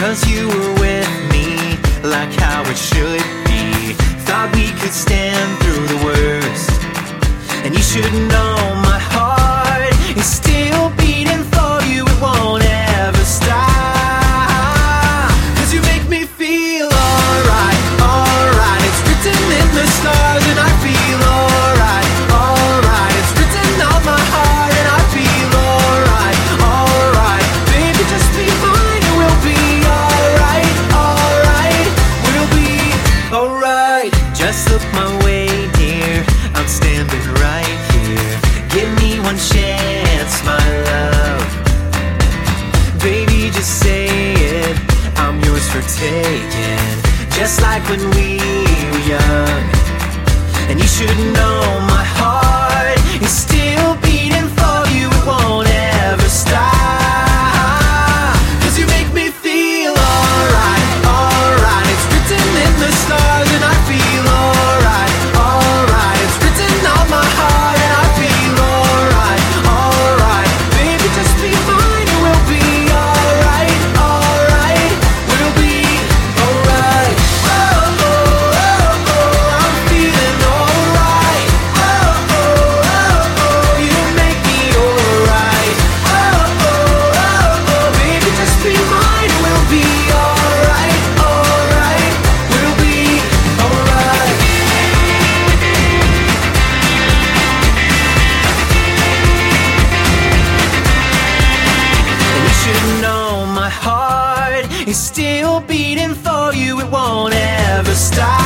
'cause you were with me like how it should be. Thought we could stand through the worst, and you should know my heart is still beating for you. It won't ever stop, 'cause you make me feel alright, alright. It's written in the stars and I feel alright, alright. It's written on my heart and I feel alright, alright. Baby, just be mine and we'll be alright, alright. We'll be alright. Just look my way, dear, I'm standing right here. Give me one chance, my love. Baby, just say it, I'm yours for taking. Just like when we were young. And you should know my heart is still beating for you. It won't ever stop, 'cause you make me feel alright, alright. It's written in the stars and I feel alright, alright. It's written on my heart and I feel alright, alright. Baby, just be mine and we'll be alright, alright. We'll be alright. Oh, oh, oh, oh, I'm feeling alright. Oh, oh, oh, oh, you make me alright. Oh, oh, oh, oh, baby, just be mine and we'll be alright, alright. We'll be alright. And you should know my heart is still beating for you. It won't ever stop.